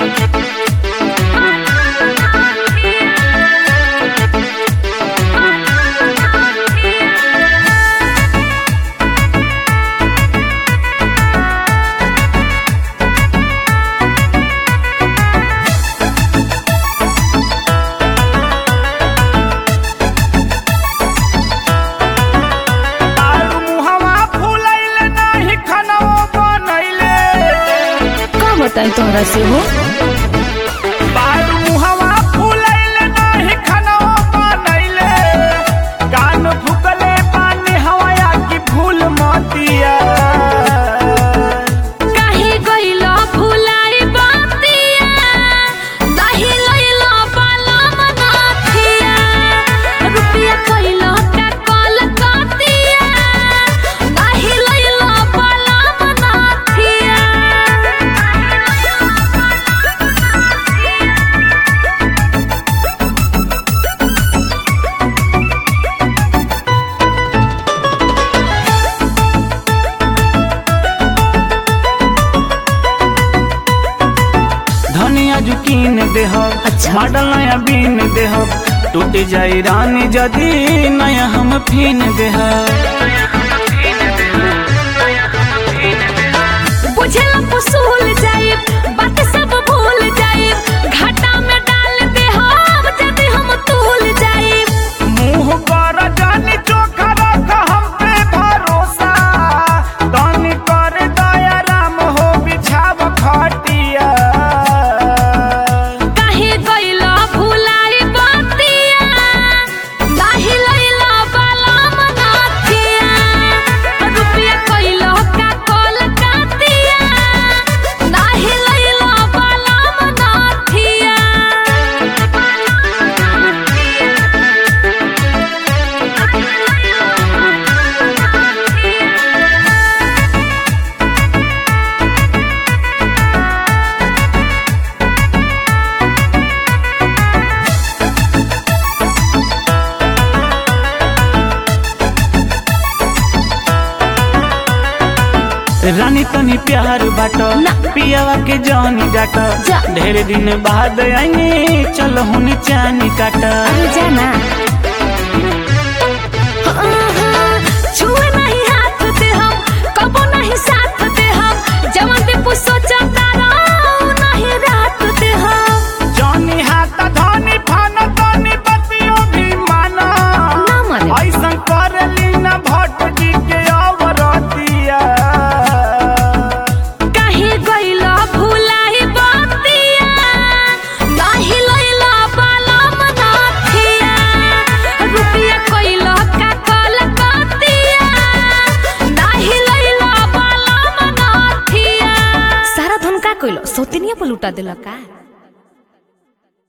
बताई तोहरा से हो मुहवा फूलैले नाही खनवा बनैले कान फुकले पानी हवाया की फूल मोतिया काहे गइलो फुलाई बातिया दाही लइलो बाला मनाथिया रुपया कइलो का कल कातिया दाही लइलो बाला मनाथिया धनिया जुकीन देह अच्छा। मॉडल नया बीन देह टूट जाई रानी जदी नया हम फीन देह बुझेला फसूल जाए बात सब भूल जाए घाटा में डाल दे हम जब हम तूल जाए मुंह कर जानी चोखा रख हम पे भरोसा दानी कर दया राम हो बिछाव खटिया काहे गइला भुलाई बातिया दाही लइला बाला मनाथिया रुपया कइलो का कल कातिया दाही लइला बाला मनाथिया रानी तनी प्यार बाटो ना। पियावा के जानी डाटो जा। ढेर दिन बाद आई चल हुनी चानी काटा अरे जाना छुए नहीं हाथ दे हम कबो नहीं साथ दे हम जवन दे पुसो चतारा नहीं रात दे हम जानी हाथ धनी फाना तनी बतियो भी माना ना माने ऐसा कर लीना भट्ट जी के अवरतिया काहे गइला भुलाई बातिया नाही लइला बाला मनाथिया रुपया कइला का कल कातिया नाही लइला बाला मनाथिया सारा धन का कइलो सोतिनिया पर लुटा देला का।